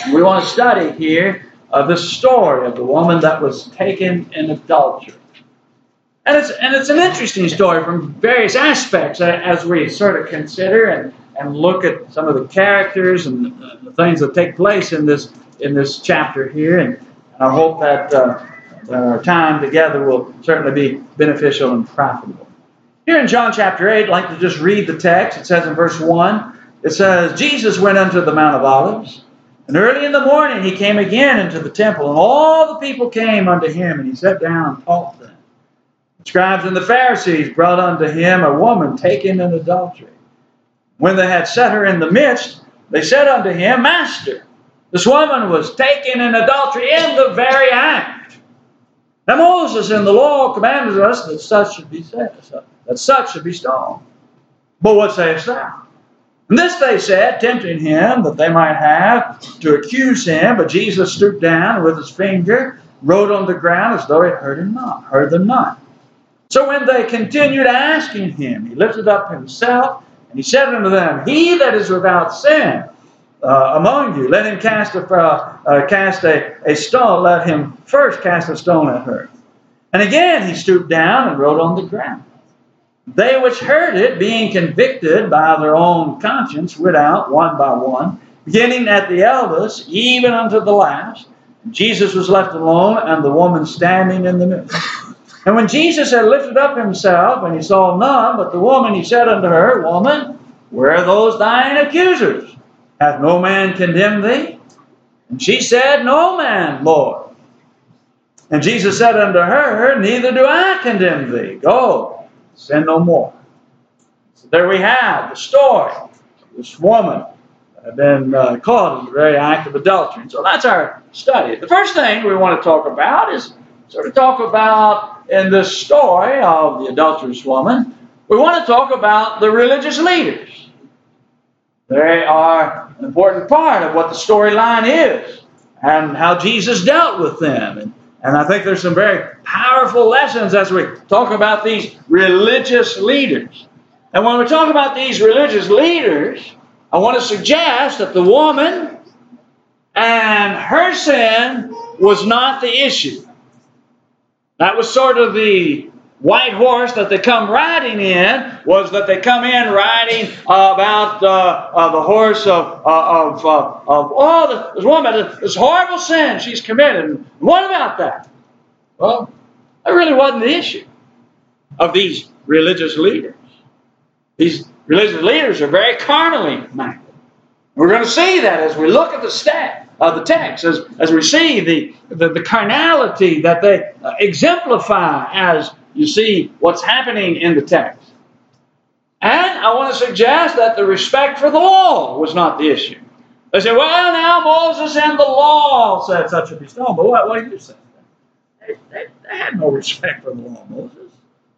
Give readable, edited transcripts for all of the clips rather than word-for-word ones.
We want to study here the story of the woman that was taken in adultery. And it's an interesting story from various aspects as we sort of consider and look at some of the characters and the things that take place in this chapter here. And I hope that our time together will certainly be beneficial and profitable. Here in John chapter 8, I'd like to just read the text. It says in verse 1, it says, Jesus went unto the Mount of Olives, and early in the morning he came again into the temple, and all the people came unto him, and he sat down and taught them. The scribes and the Pharisees brought unto him a woman taken in adultery. When they had set her in the midst, they said unto him, Master, this woman was taken in adultery in the very act. Now Moses in the law commanded us that such should be stoned. But what sayest thou? And this they said, tempting him, that they might have to accuse him. But Jesus stooped down and with his finger wrote on the ground as though he heard them not. So when they continued asking him, he lifted up himself, and he said unto them, He that is without sin among you, let him cast a stone. Let him first cast a stone at her. And again he stooped down and wrote on the ground. They which heard it, being convicted by their own conscience, went out one by one, beginning at the eldest, even unto the last. Jesus was left alone, and the woman standing in the midst. And when Jesus had lifted up himself, and he saw none but the woman, he said unto her, Woman, where are those thine accusers? Hath no man condemned thee? And she said, No man, Lord. And Jesus said unto her, Neither do I condemn thee. Go, sin no more. So there we have the story of this woman that had been caught in the very act of adultery. And so that's our study. The first thing we want to talk about is in this story of the adulterous woman, we want to talk about the religious leaders. They are an important part of what the storyline is and how Jesus dealt with them. And I think there's some very powerful lessons as we talk about these religious leaders. And when we talk about these religious leaders, I want to suggest that the woman and her sin was not the issue. That was sort of the white horse that they come riding in, was that they come in riding about the horse this woman, this horrible sin she's committed. And what about that? Well, that really wasn't the issue of these religious leaders. These religious leaders are very carnally minded. We're going to see that as we look at the text, as we see the carnality that they exemplify as you see what's happening in the text. And I want to suggest that the respect for the law was not the issue. They say, well, now Moses and the law said such a be stoned. But what do you say? They had no respect for the law, Moses.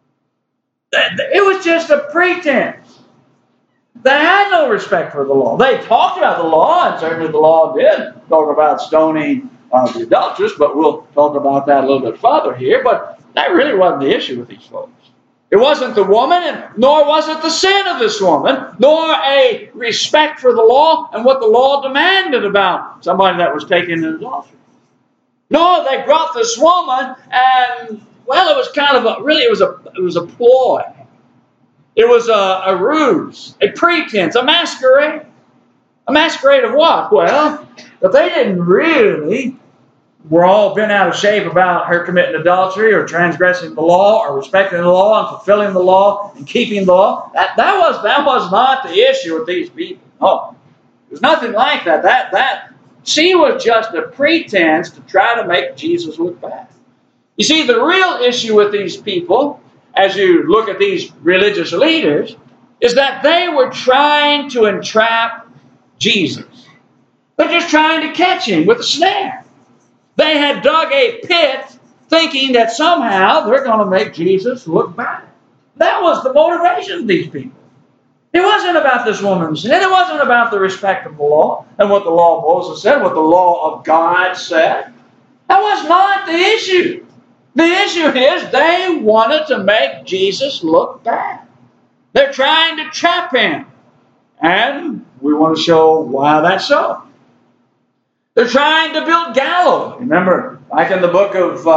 It was just a pretense. They had no respect for the law. They talked about the law, and certainly the law did talk about stoning the adulteress, but we'll talk about that a little bit further here. But that really wasn't the issue with these folks. It wasn't the woman, nor was it the sin of this woman, nor a respect for the law and what the law demanded about somebody that was taken in adultery. No, they brought this woman, and well, it was kind of it was a ploy. It was a ruse, a pretense, a masquerade. A masquerade of what? Well, that they didn't really were all bent out of shape about her committing adultery or transgressing the law or respecting the law and fulfilling the law and keeping the law. That was not the issue with these people. No, it was nothing like that. She was just a pretense to try to make Jesus look bad. You see, the real issue with these people, as you look at these religious leaders, is that they were trying to entrap Jesus. They're just trying to catch him with a snare. They had dug a pit thinking that somehow they're going to make Jesus look bad. That was the motivation of these people. It wasn't about this woman's sin. It wasn't about the respect of the law and what the law of Moses said, what the law of God said. That was not the issue. The issue is they wanted to make Jesus look bad. They're trying to trap him. And we want to show why that's so. They're trying to build gallows. Remember, back in the book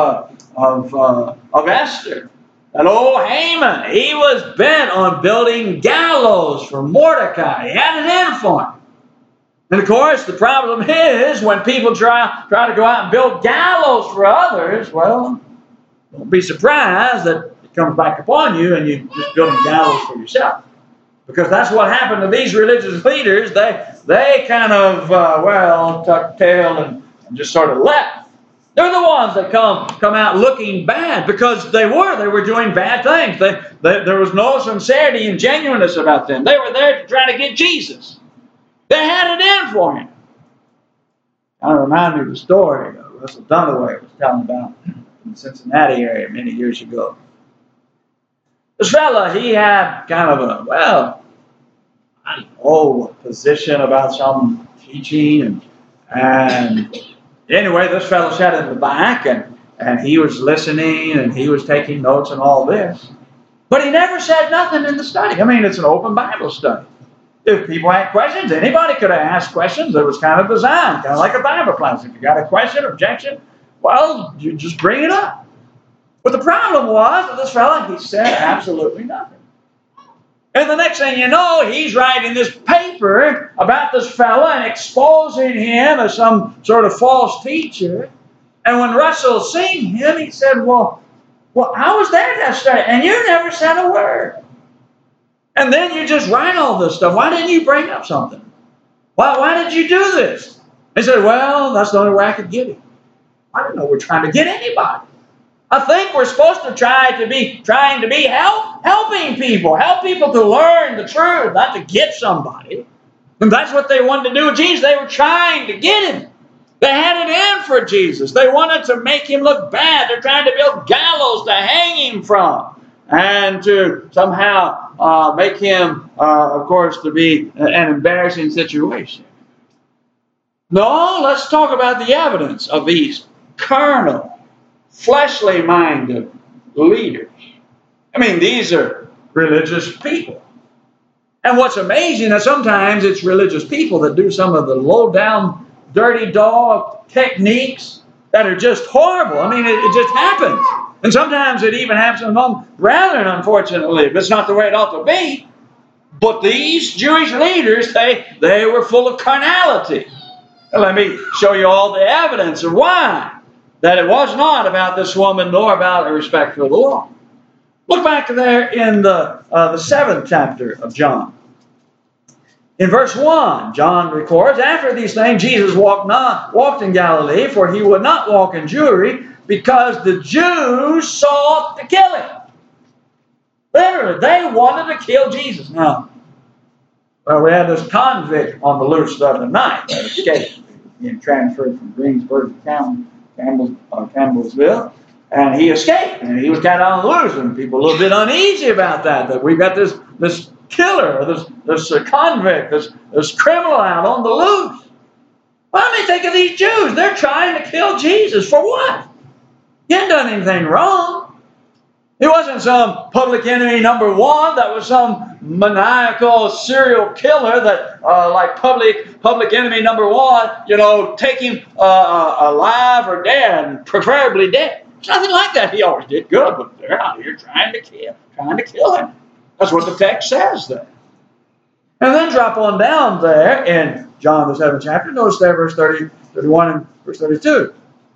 of Esther, that old Haman, he was bent on building gallows for Mordecai. He had it in for him. And of course, the problem is when people try to go out and build gallows for others, well, don't be surprised that it comes back upon you and you just build gallows for yourself. Because that's what happened to these religious leaders. They kind of, tucked tail and just sort of left. They're the ones that come out looking bad because they were doing bad things. There was no sincerity and genuineness about them. They were there to try to get Jesus. They had it in for him. Kind of reminded me of the story Russell Dunaway was telling about in the Cincinnati area many years ago. This fella, he had kind of a position about some teaching, and anyway, this fellow sat in the back and he was listening and he was taking notes and all this. But he never said nothing in the study. I mean, it's an open Bible study. If people had questions, anybody could have asked questions. It was kind of designed, kind of like a Bible class. If you got a question, objection, well, you just bring it up. But the problem was that this fellow, he said absolutely nothing. And the next thing you know, he's writing this paper about this fellow and exposing him as some sort of false teacher. And when Russell seen him, he said, well, I was there that study, and you never said a word. And then you just write all this stuff. Why didn't you bring up something? Why did you do this? He said, well, that's the only way I could get him. I don't know we're trying to get anybody. I think we're supposed to trying to be helping people. Help people to learn the truth, not to get somebody. And that's what they wanted to do with Jesus. They were trying to get him. They had it in for Jesus. They wanted to make him look bad. They're trying to build gallows to hang him from. And to somehow make him, of course, to be an embarrassing situation. No, let's talk about the evidence of these carnal, fleshly minded leaders. I mean, these are religious people. And what's amazing is sometimes it's religious people that do some of the low down, dirty dog techniques that are just horrible. I mean, it just happens. And sometimes it even happens among brethren, unfortunately. But it's not the way it ought to be. But these Jewish leaders, they were full of carnality. And let me show you all the evidence of why. That it was not about this woman nor about her respect for the law. Look back there in the 7th chapter of John. In verse 1, John records, after these things Jesus walked in Galilee, for he would not walk in Jewry, because the Jews sought to kill him. Literally, they wanted to kill Jesus. Now, we had this convict on the loose the other night that escaped, being transferred from Greensburg to Campbellsville, and he escaped, and he was kind of on the loose, and people were a little bit uneasy about that we've got this killer, this convict, this criminal out on the loose. Well, let me think of these Jews. They're trying to kill Jesus. For what? He hadn't done anything wrong. He wasn't some public enemy number one that was some maniacal serial killer that, like public enemy number one, take him alive or dead, preferably dead. It's nothing like that. He always did good, but they're out here trying to kill him. That's what the text says there. And then drop on down there in John the 7th chapter. Notice there verse 30, 31 and verse 32.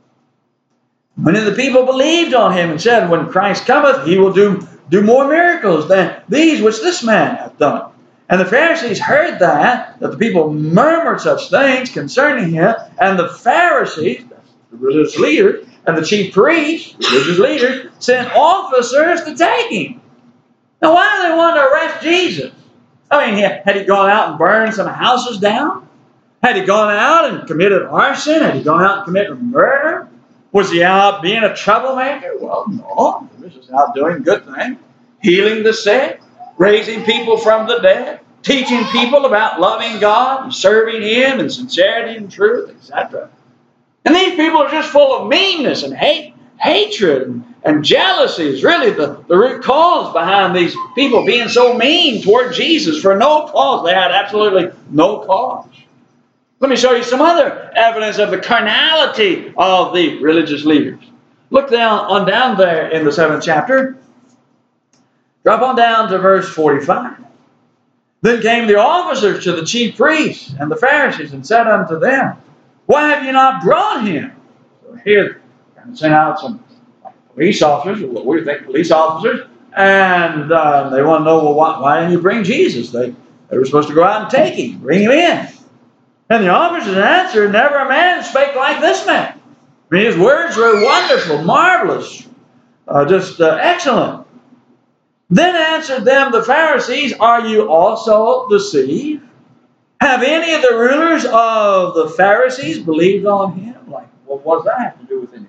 Many of the people believed on him and said, when Christ cometh, he will do more miracles than these which this man hath done. And the Pharisees heard that the people murmured such things concerning him, and the Pharisees, the religious leaders, and the chief priests, religious leaders, sent officers to take him. Now, why do they want to arrest Jesus? I mean, had he gone out and burned some houses down? Had he gone out and committed arson? Had he gone out and committed murder? Was he out being a troublemaker? Well, no. He was just out doing good things. Healing the sick, raising people from the dead, teaching people about loving God and serving him and sincerity and truth, etc. And these people are just full of meanness and hatred and jealousy is really the root cause behind these people being so mean toward Jesus for no cause. They had absolutely no cause. Let me show you some other evidence of the carnality of the religious leaders. Look down there in the 7th chapter. Drop on down to verse 45. Then came the officers to the chief priests and the Pharisees and said unto them, Why have you not brought him? So here, sent out some police officers, what we think police officers, and they want to know, well, why didn't you bring Jesus? They were supposed to go out and take him, bring him in. And the officers answered, Never a man spake like this man. I mean, his words were wonderful, marvelous, just excellent. Then answered them the Pharisees, Are you also deceived? Have any of the rulers of the Pharisees believed on him? Like, well, what does that have to do with anything?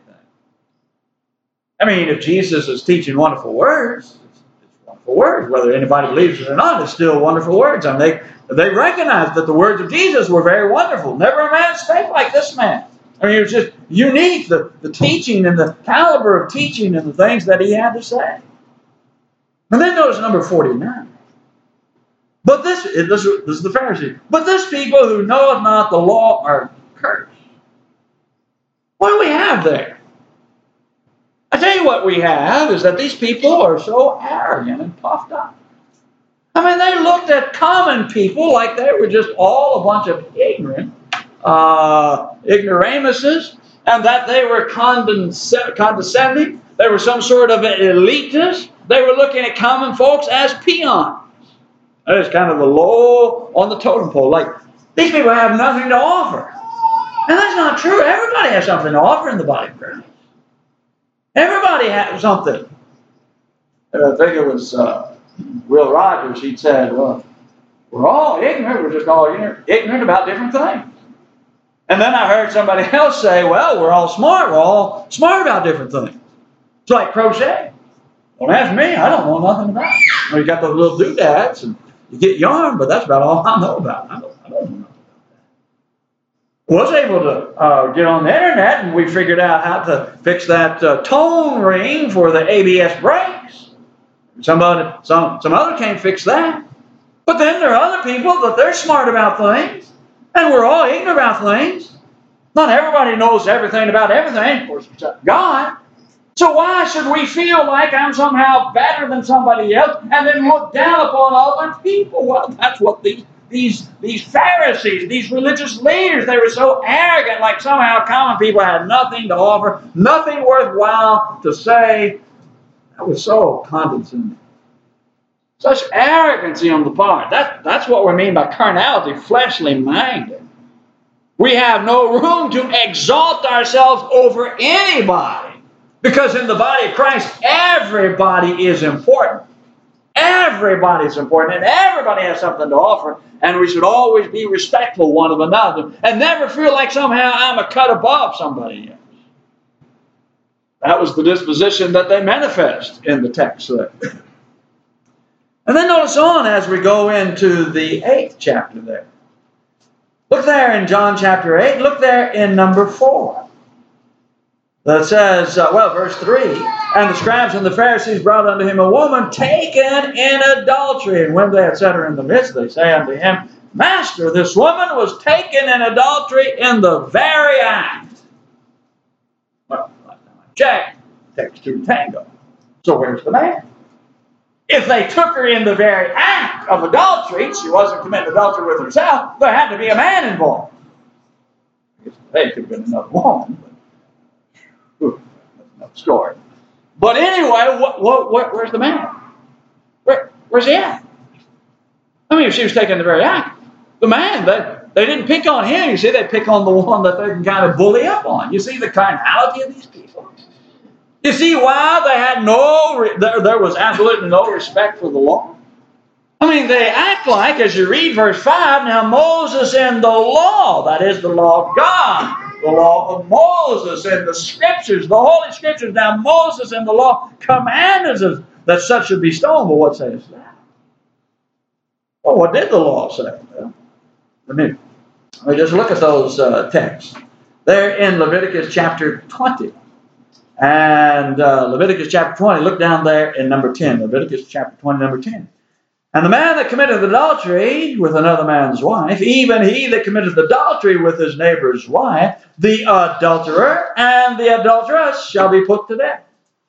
I mean, if Jesus is teaching wonderful words, it's wonderful words. Whether anybody believes it or not, it's still wonderful words. I mean, they recognized that the words of Jesus were very wonderful. Never a man spake like this man. I mean, it was just unique, the teaching and the caliber of teaching and the things that he had to say. And then notice number 49. But this is the Pharisees. But this people who knoweth not the law are cursed. What do we have there? I tell you what we have is that these people are so arrogant and puffed up. I mean, they looked at common people like they were just all a bunch of ignoramuses, and that they were condescending. They were some sort of elitist. They were looking at common folks as peons. That is kind of the low on the totem pole. Like, these people have nothing to offer. And that's not true. Everybody has something to offer in the body of Christ. Everybody has something. I think it was Will Rogers. He'd said, well, we're all ignorant. We're just all ignorant about different things. And then I heard somebody else say, well, we're all smart. We're all smart about different things. It's like crochet. Don't ask me. I don't know nothing about it. You got those little doodads and you get yarn, but that's about all I know about it. I don't know nothing about that. Was able to get on the internet, and we figured out how to fix that tone ring for the ABS brakes. Some other can't fix that. But then there are other people that they're smart about things, and we're all ignorant about things. Not everybody knows everything about everything, of course, except God. So why should we feel like I'm somehow better than somebody else and then look down upon other people? Well, that's what these Pharisees, these religious leaders, they were so arrogant, like somehow common people had nothing to offer, nothing worthwhile to say. That was so condescending. Such arrogancy on the part. That's what we mean by carnality, fleshly minded. We have no room to exalt ourselves over anybody. Because in the body of Christ, everybody is important. Everybody's important, and everybody has something to offer, and we should always be respectful one of another, and never feel like somehow I'm a cut above somebody else. That was the disposition that they manifest in the text there. And then notice on as we go into the 8th chapter there. Look there in John chapter 8, look there in number 4. That says, verse 3, And the scribes and the Pharisees brought unto him a woman taken in adultery. And when they had set her in the midst, they say unto him, Master, this woman was taken in adultery in the very act. Well, check. Takes two to tango. So where's the man? If they took her in the very act of adultery, she wasn't committing adultery with herself, there had to be a man involved. They could have been another woman. That's another story. But anyway, where's the man? Where's he at? I mean, if she was taking the very act, the man, they didn't pick on him. You see, they pick on the one that they can kind of bully up on. You see the carnality of these people? You see why they had there was absolutely no respect for the law? I mean, they act like, as you read verse 5, now Moses in the law, that is the law of God, the law of Moses in the Scriptures, the Holy Scriptures. Now Moses in the law commanded us that such should be stoned. But what says that? Well, what did the law say? Well, let me just look at those texts. They're in Leviticus chapter 20. And Leviticus chapter 20, look down there in number 10. Leviticus chapter 20, number 10. And the man that committeth adultery with another man's wife, even he that committeth adultery with his neighbor's wife, the adulterer and the adulteress shall be put to death.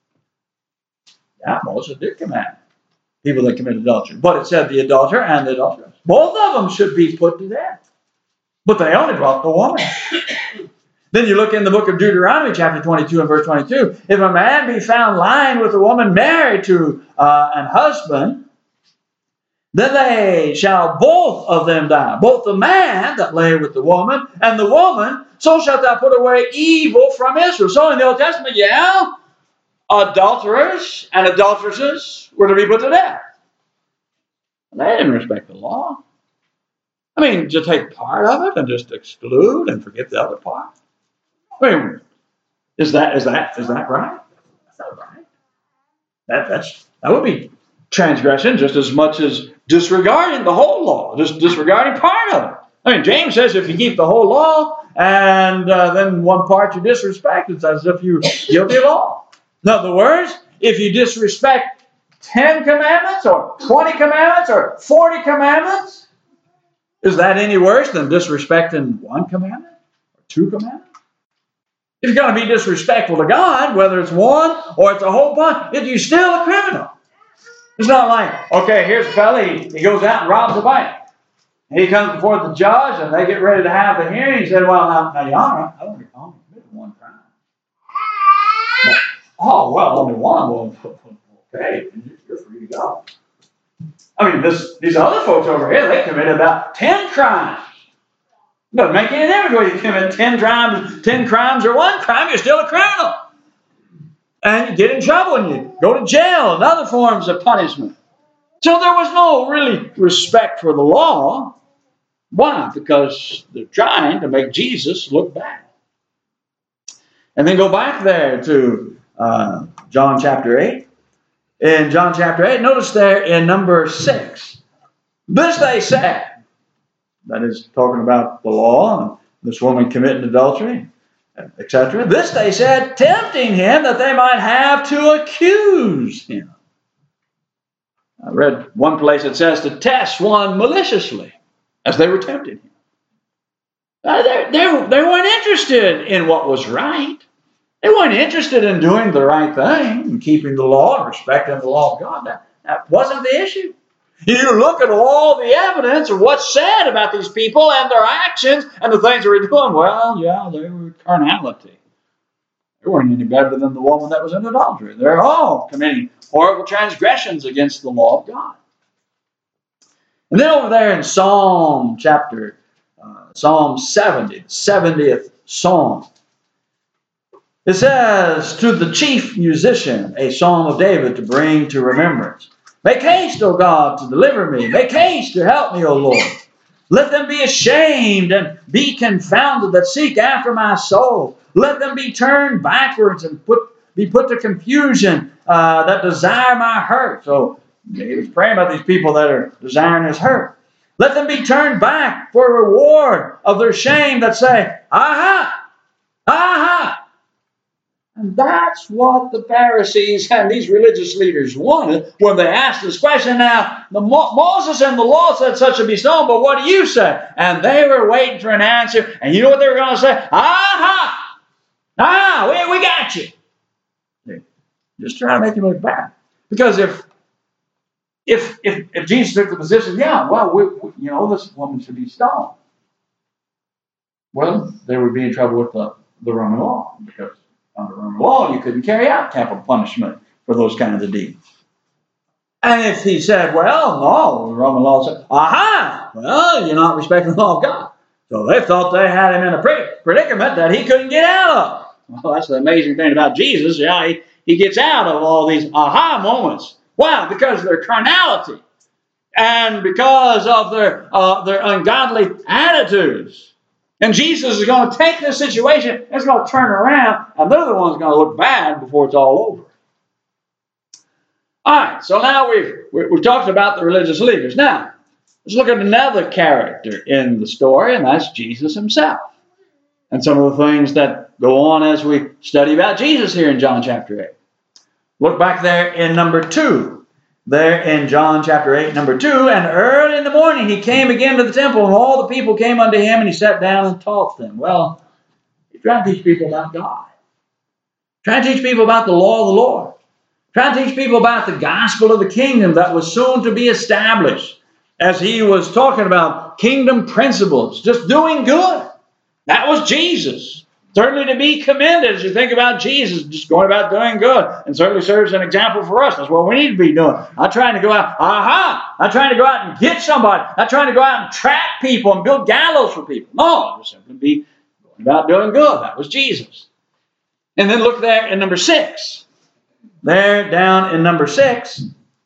Yeah, Moses did command people that commit adultery. But it said the adulterer and the adulteress. Both of them should be put to death. But they only brought the woman. Then you look in the book of Deuteronomy, chapter 22 and verse 22. If a man be found lying with a woman married to an husband, then they shall both of them die. Both the man that lay with the woman and the woman, so shalt thou put away evil from Israel. So in the Old Testament, yeah, adulterers and adulteresses were to be put to death. They didn't respect the law. I mean, to take part of it and just exclude and forget the other part. I mean, is that right? That's not right. That would be transgression just as much as disregarding the whole law, just disregarding part of it. I mean, James says if you keep the whole law and then one part you disrespect, it's as if you're guilty of all. In other words, if you disrespect 10 commandments or 20 commandments or 40 commandments, is that any worse than disrespecting one commandment or 2 commandments? If you're going to be disrespectful to God, whether it's one or it's a whole bunch, you're still a criminal. It's not like, okay, here's a fella, he goes out and robs a bank. He comes before the judge and they get ready to have the hearing. He said, well, now Your Honor, I only committed one crime. But, oh, well, only one. Well, okay, you're free to go. I mean, these other folks over here, they committed about 10 crimes. It doesn't make any difference whether you commit 10 crimes or 1 crime, you're still a criminal. And you get in trouble and you go to jail and other forms of punishment. So there was no really respect for the law. Why? Because they're trying to make Jesus look bad. And then go back there to John chapter 8. In John chapter 8, notice there in number 6. This they said. That is talking about the law and this woman committing adultery, etc. This they said, tempting him that they might have to accuse him. I read one place it says to test one maliciously as they were tempting him. They weren't interested in what was right. They weren't interested in doing the right thing and keeping the law and respecting the law of God. That wasn't the issue. You look at all the evidence of what's said about these people and their actions and the things they were doing. Well, yeah, they were carnality. They weren't any better than the woman that was in adultery. They're all committing horrible transgressions against the law of God. And then over there in Psalm 70, the 70th Psalm, it says, to the chief musician, a psalm of David to bring to remembrance. Make haste, O God, to deliver me. Make haste to help me, O Lord. Let them be ashamed and be confounded that seek after my soul. Let them be turned backwards and be put to confusion that desire my hurt. So David's praying about these people that are desiring his hurt. Let them be turned back for a reward of their shame that say, aha, aha. And that's what the Pharisees and these religious leaders wanted when they asked this question. Now, Moses and the law said such a be stoned, but what do you say? And they were waiting for an answer. And you know what they were going to say? Aha! Ah, we got you. Just trying to make him look bad. Because if Jesus took the position, yeah, well, this woman should be stoned. Well, they would be in trouble with the Roman law, because under Roman law, you couldn't carry out capital punishment for those kinds of deeds. And if he said, well, no, the Roman law said, aha, well, you're not respecting the law of God. So they thought they had him in a predicament that he couldn't get out of. Well, that's the amazing thing about Jesus. Yeah, he gets out of all these aha moments. Why? Because of their carnality and because of their ungodly attitudes. And Jesus is going to take this situation, it's going to turn around, and they're the ones going to look bad before it's all over. All right, so now we've talked about the religious leaders. Now, let's look at another character in the story, and that's Jesus himself. And some of the things that go on as we study about Jesus here in John chapter 8. Look back there in number 2 there in John chapter 8, number 2, and early in the morning he came again to the temple, and all the people came unto him, and he sat down and taught them. Well, he's trying to teach people about God. Trying to teach people about the law of the Lord. Trying to teach people about the gospel of the kingdom that was soon to be established. As he was talking about kingdom principles, just doing good. That was Jesus. Certainly to be commended as you think about Jesus, just going about doing good. And certainly serves an example for us. That's what we need to be doing. Not trying to go out, not trying to go out and get somebody. Not trying to go out and trap people and build gallows for people. No, just simply be going about doing good. That was Jesus. And then look there in number 6. There down in number 6,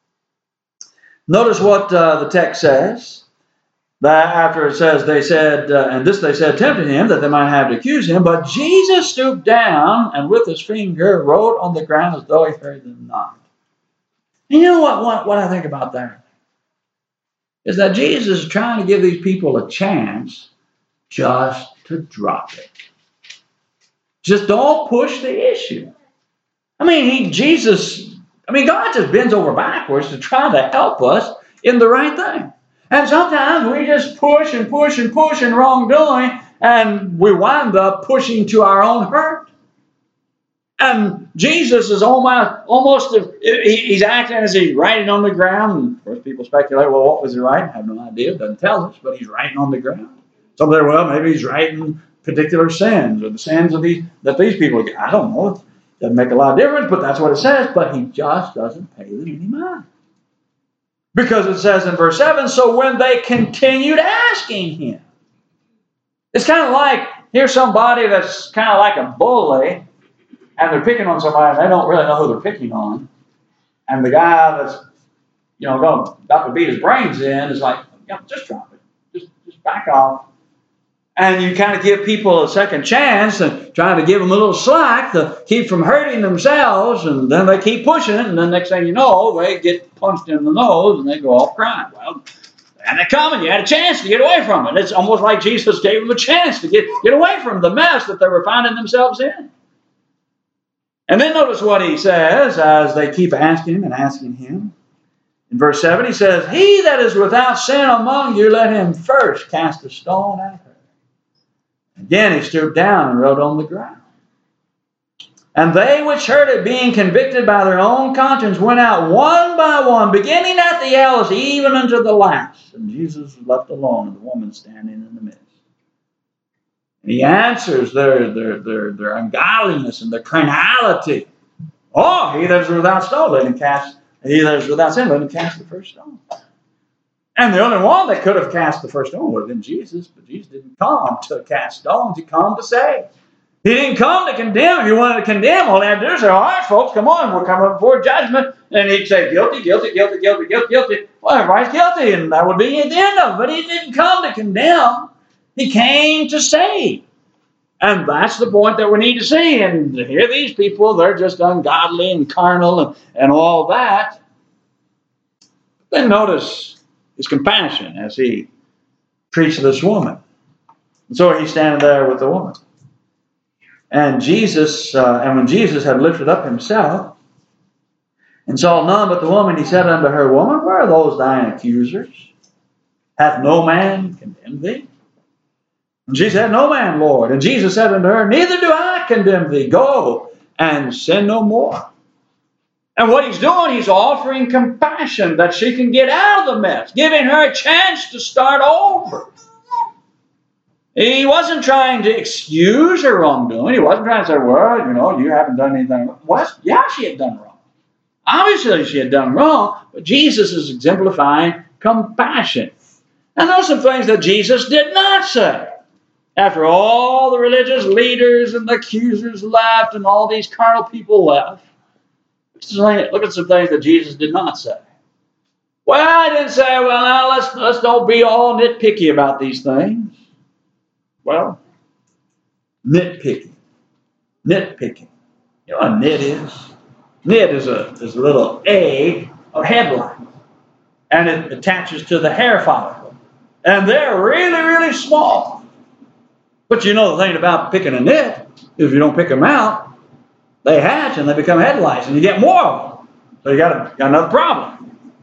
notice what the text says. That after it says, they said, and this they said, tempted him, that they might have to accuse him. But Jesus stooped down and with his finger wrote on the ground as though he heard them not. And you know what I think about that? Is that Jesus is trying to give these people a chance just to drop it. Just don't push the issue. God just bends over backwards to try to help us in the right thing. And sometimes we just push and push and push in wrongdoing, and we wind up pushing to our own hurt. And Jesus is almost he's acting as he's writing on the ground. And of course, people speculate, well, what was he writing? I have no idea. It doesn't tell us, but he's writing on the ground. Some say, well, maybe he's writing particular sins or the sins of that these people get. I don't know. It doesn't make a lot of difference, but that's what it says. But he just doesn't pay them any mind. Because it says in verse 7, so when they continued asking him. It's kind of like, here's somebody that's kind of like a bully, and they're picking on somebody, and they don't really know who they're picking on. And the guy that's, about to beat his brains in is like, just drop it. Just back off. And you kind of give people a second chance and try to give them a little slack to keep from hurting themselves, and then they keep pushing it, and then next thing you know, they get punched in the nose and they go off crying. Well, and they're coming. You had a chance to get away from it. It's almost like Jesus gave them a chance to get away from the mess that they were finding themselves in. And then notice what he says as they keep asking him and asking him. In verse 7, he says, he that is without sin among you, let him first cast a stone at her. Again, he stooped down and wrote on the ground. And they which heard it, being convicted by their own conscience, went out one by one, beginning at the eldest, even unto the last. And Jesus was left alone, and the woman standing in the midst. And he answers their ungodliness and their carnality. Oh, he that is without stone, let him cast. He that is without sin, let him cast the first stone. And the only one that could have cast the first stone would have been Jesus. But Jesus didn't come to cast stones. He came to save. He didn't come to condemn. If you wanted to condemn, all he had to do is say, all right, folks, come on. We're coming before judgment. And he'd say, guilty, guilty, guilty, guilty, guilty, guilty. Well, everybody's guilty. And that would be the end of it. But he didn't come to condemn. He came to save. And that's the point that we need to see. And here these people, they're just ungodly and carnal and all that. Then notice his compassion as he treats this woman. And so he's standing there with the woman. And when Jesus had lifted up himself and saw none but the woman, he said unto her, woman, where are those thine accusers? Hath no man condemned thee? And she said, no man, Lord. And Jesus said unto her, neither do I condemn thee. Go and sin no more. And what he's doing, he's offering compassion that she can get out of the mess, giving her a chance to start over. He wasn't trying to excuse her wrongdoing. He wasn't trying to say, well, you haven't done anything wrong. Well, yeah, she had done wrong. Obviously, she had done wrong, but Jesus is exemplifying compassion. And those are some things that Jesus did not say. After all the religious leaders and the accusers left and all these carnal people left, look at some things that Jesus did not say. Well, I didn't say, now let's don't be all nitpicky about these things. Well, nitpicking. You know what a nit is? Nit is a little egg or headline. And it attaches to the hair follicle. And they're really, really small. But you know the thing about picking a nit, if you don't pick them out, they hatch and they become headlights, and you get more of them. So you got another problem.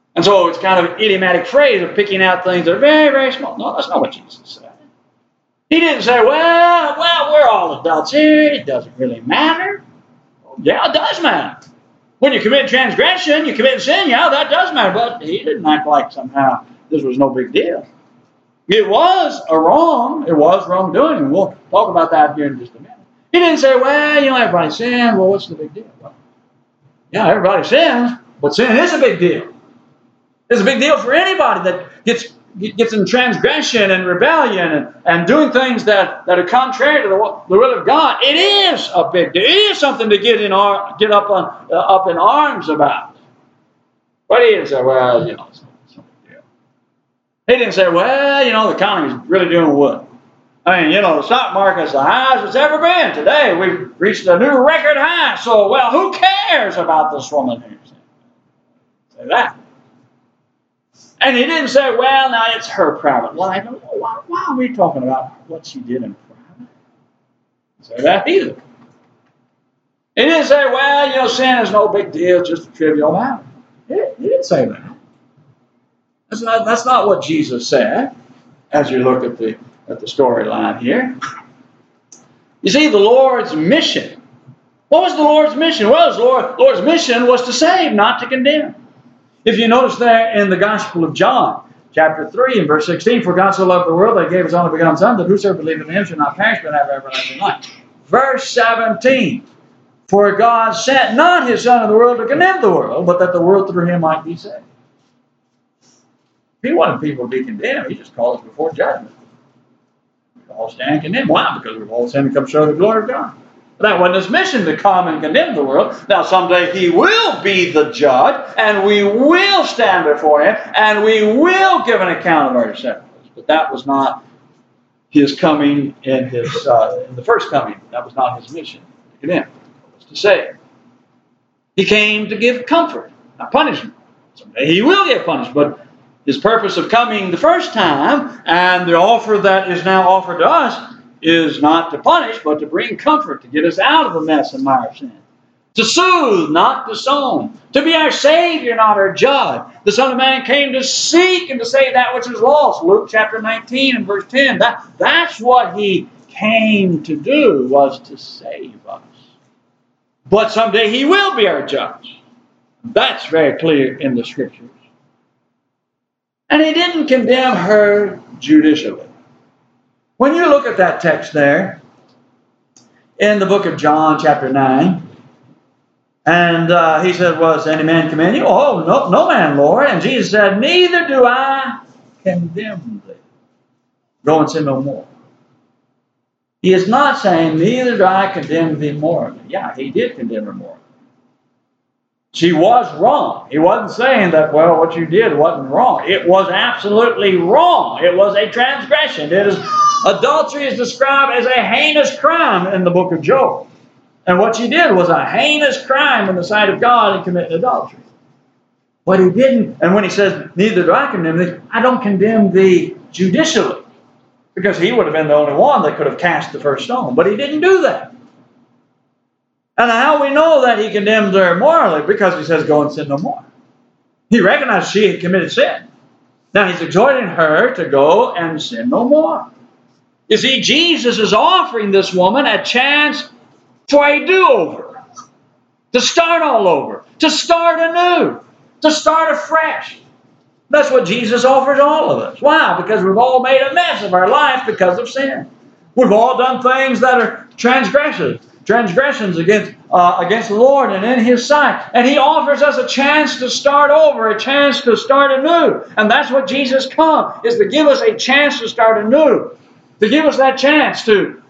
And so it's kind of an idiomatic phrase of picking out things that are very, very small. No, that's not what Jesus said. He didn't say, well, we're all adults here. It doesn't really matter. Yeah, it does matter. When you commit transgression, you commit sin, yeah, that does matter. But he didn't act like somehow this was no big deal. It was a wrong. It was wrongdoing. And we'll talk about that here in just a minute. He didn't say, well, everybody sins. Well, what's the big deal? Well, yeah, everybody sins, but sin is a big deal. It's a big deal for anybody that gets in transgression and rebellion and doing things that are contrary to the will of God. It is a big deal. It is something to get up in arms about. But he didn't say, well, it's no big deal. He didn't say, well, the economy's really doing well. I mean, the stock market's the highest it's ever been. Today we've reached a new record high. So, well, who cares about this woman here? Say that. And he didn't say, well, now it's her private life. Why are we talking about what she did in private? He didn't say that either. He didn't say, well, sin is no big deal, just a trivial matter. He didn't say that. That's not what Jesus said, as you look at the storyline here. You see, the Lord's mission. What was the Lord's mission? Well, the Lord's mission was to save, not to condemn. If you notice there in the Gospel of John, chapter 3 and verse 16, for God so loved the world that he gave his only begotten Son, that whosoever believeth in him should not perish but have everlasting life. Verse 17, for God sent not his Son in the world to condemn the world, but that the world through him might be saved. If he wanted people to be condemned, he just called us before judgment. We all stand condemned. Why? Because we've all sinned and come short of the glory of God. That wasn't his mission to come and condemn the world. Now, someday he will be the judge, and we will stand before him, and we will give an account of our sacrifice. But that was not his coming in the first coming. That was not his mission to condemn. It was to save. He came to give comfort, not punishment. Someday he will get punished, but his purpose of coming the first time, and the offer that is now offered to us, is not to punish, but to bring comfort, to get us out of the mess and mire of sin. To soothe, not to disown. To be our Savior, not our judge. The Son of Man came to seek and to save that which was lost. Luke chapter 19 and verse 10. That's what he came to do, was to save us. But someday he will be our judge. That's very clear in the Scriptures. And he didn't condemn her judicially. When you look at that text there, in the book of John, chapter 9, and he said, was any man commend you? Oh, no man, Lord. And Jesus said, neither do I condemn thee. Go and sin no more. He is not saying, neither do I condemn thee morally. Yeah, he did condemn her morally. She was wrong. He wasn't saying that, well, what you did wasn't wrong. It was absolutely wrong. It was a transgression. Adultery is described as a heinous crime in the book of Job. And what she did was a heinous crime in the sight of God in committing adultery. But he didn't, and when he says, neither do I condemn thee, I don't condemn thee judicially. Because he would have been the only one that could have cast the first stone. But he didn't do that. And how we know that he condemns her morally? Because he says, go and sin no more. He recognized she had committed sin. Now he's exhorting her to go and sin no more. You see, Jesus is offering this woman a chance for a do-over. To start all over. To start anew. To start afresh. That's what Jesus offers all of us. Why? Because we've all made a mess of our life because of sin. We've all done things that are transgressions against the Lord and in His sight. And He offers us a chance to start over, a chance to start anew. And that's what Jesus comes, is to give us a chance to start anew. To give us that chance to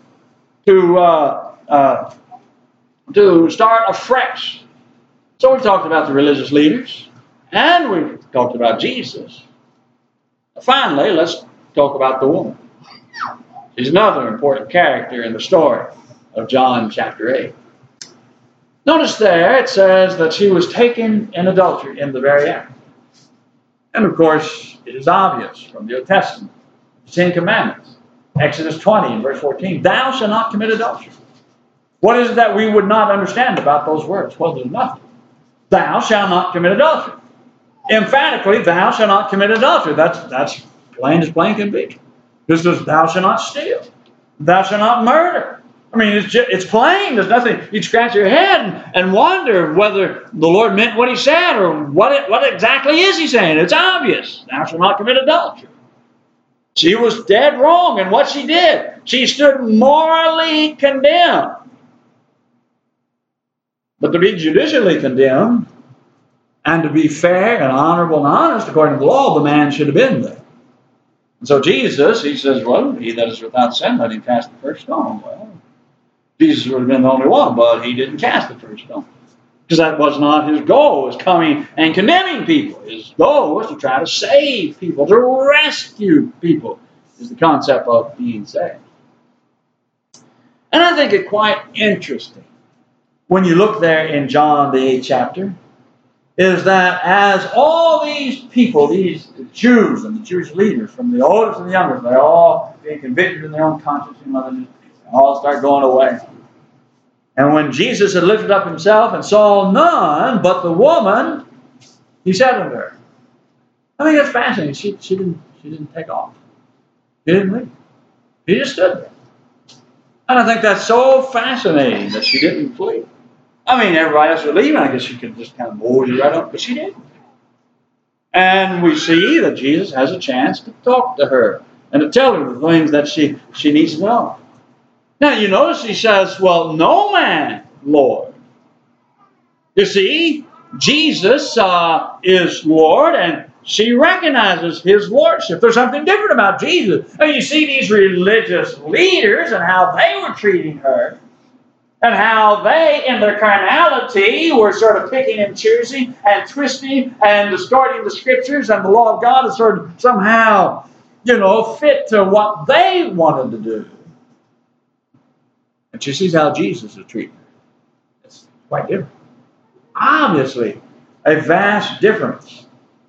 start afresh. So we've talked about the religious leaders, and we've talked about Jesus. Finally, let's talk about the woman. She's another important character in the story of John chapter 8. Notice there it says that she was taken in adultery in the very act. And of course, it is obvious from the Old Testament, the Ten Commandments. Exodus 20 and verse 14, thou shalt not commit adultery. What is it that we would not understand about those words? Well, there's nothing. Thou shalt not commit adultery. emphatically, thou shalt not commit adultery. That's plain as plain can be. This is, thou shalt not steal. Thou shalt not murder. I mean, it's plain. There's nothing. You'd scratch your head and wonder whether the Lord meant what he said or what exactly is he saying. It's obvious. Thou shalt not commit adultery. She was dead wrong in what she did. She stood morally condemned. But to be judicially condemned and to be fair and honorable and honest according to the law, the man should have been there. And so Jesus, he says, well, he that is without sin, let him cast the first stone. Well, Jesus would have been the only one, but he didn't cast the first stone. Because that was not his goal, was coming and condemning people. His goal was to try to save people, to rescue people, is the concept of being saved. And I think it quite interesting when you look there in John, the 8th chapter, is that as all these people, these Jews and the Jewish leaders, from the oldest to the youngest, they're all being convicted in their own conscience, and all start going away. And when Jesus had lifted up himself and saw none but the woman, he said unto her, I think that's fascinating. She didn't take off. She didn't leave. She just stood there. And I think that's so fascinating that she didn't flee. I mean, everybody else was leaving. I guess she could just kind of mosey right up, but she didn't. And we see that Jesus has a chance to talk to her and to tell her the things that she needs to know. Now, you notice he says, well, no man, Lord. You see, Jesus is Lord, and she recognizes his lordship. There's something different about Jesus. And you see these religious leaders and how they were treating her, and how they, in their carnality, were sort of picking and choosing and twisting and distorting the Scriptures, and the law of God is sort of somehow, fit to what they wanted to do. And she sees how Jesus is treating her. It's quite different. Obviously, a vast difference.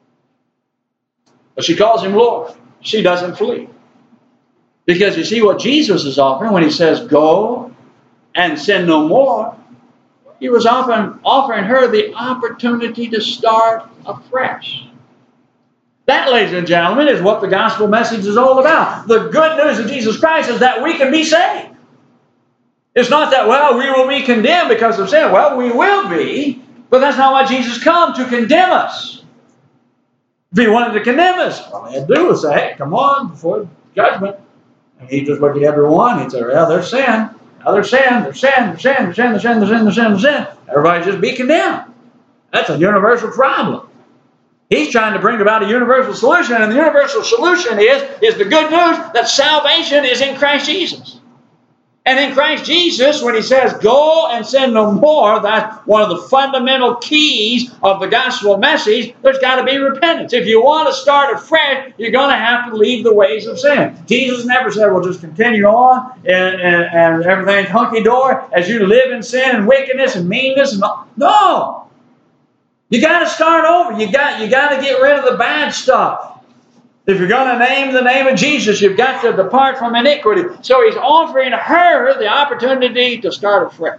But she calls him Lord. She doesn't flee. Because you see what Jesus is offering when he says, go and sin no more. He was offering her the opportunity to start afresh. That, ladies and gentlemen, is what the gospel message is all about. The good news of Jesus Christ is that we can be saved. It's not that, we will be condemned because of sin. Well, we will be, but that's not why Jesus came, to condemn us. If he wanted to condemn us, all he had to do was say, hey, come on, before judgment. And he just looked at everyone, he'd say, well, there's sin. Now there's sin, there's sin, there's sin, there's sin, there's sin, there's sin, there's sin, there's sin. Everybody just be condemned. That's a universal problem. He's trying to bring about a universal solution, and the universal solution is the good news that salvation is in Christ Jesus. And in Christ Jesus, when he says, go and sin no more, that's one of the fundamental keys of the gospel message. There's got to be repentance. If you want to start afresh, you're going to have to leave the ways of sin. Jesus never said, well, just continue on and everything's hunky-dory as you live in sin and wickedness and meanness. And all. No! You got to start over. You got to get rid of the bad stuff. If you're going to name the name of Jesus, you've got to depart from iniquity. So he's offering her the opportunity to start afresh.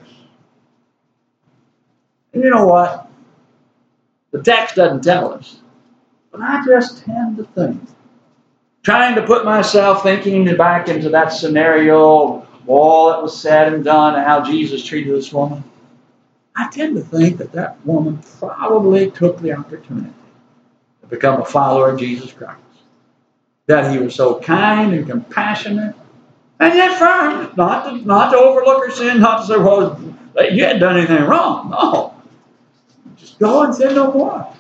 And you know what? The text doesn't tell us. But I just tend to think, trying to put myself thinking back into that scenario of all that was said and done and how Jesus treated this woman, I tend to think that woman probably took the opportunity to become a follower of Jesus Christ. That he was so kind and compassionate, and yet firm, not to overlook her sin, not to say, well, you hadn't done anything wrong. No. Just go and sin no more.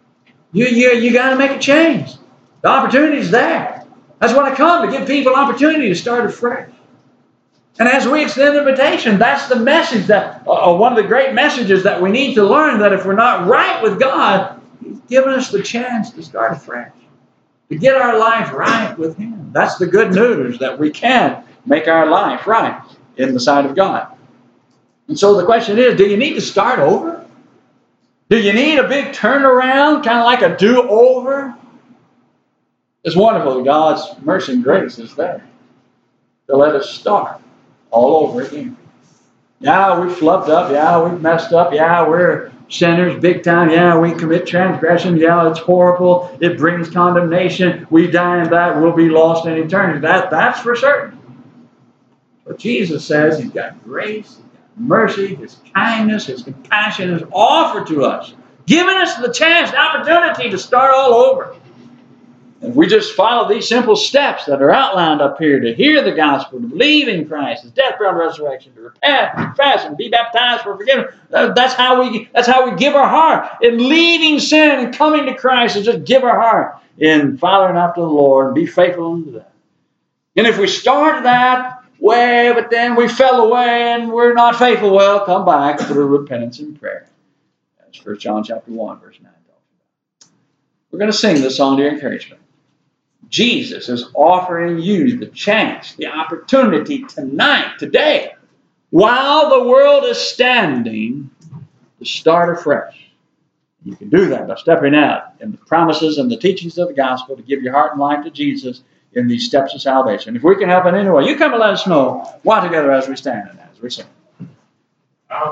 You got to make a change. The opportunity's there. That's when I come, to give people an opportunity to start afresh. And as we extend the invitation, that's the message that, one of the great messages that we need to learn, that if we're not right with God, he's given us the chance to start afresh. To get our life right with him. That's the good news, that we can make our life right in the sight of God. And so the question is, do you need to start over? Do you need a big turnaround, kind of like a do-over? It's wonderful that God's mercy and grace is there to let us start all over again. Yeah, we've flubbed up. Yeah, we've messed up. Yeah, we're sinners big time. Yeah, we commit transgression. Yeah, it's horrible. It brings condemnation. We die in that. We'll be lost in eternity. That's for certain. But Jesus says He's got grace, He's got mercy, His kindness, His compassion is offered to us, giving us the chance, the opportunity to start all over. If we just follow these simple steps that are outlined up here, to hear the gospel, to believe in Christ, His death, burial, and resurrection, to repent, confess, and be baptized for forgiveness, that's how we give our heart. In leaving sin and coming to Christ, and just give our heart in following after the Lord and be faithful unto that. And if we start that way, but then we fell away and we're not faithful, well, come back through repentance and prayer. That's 1 John chapter 1, verse 9. We're going to sing this song to your encouragement. Jesus is offering you the chance, the opportunity tonight, today, while the world is standing, to start afresh. You can do that by stepping out in the promises and the teachings of the gospel to give your heart and life to Jesus in these steps of salvation. If we can help in any way, you come and let us know while together as we stand and as we sing.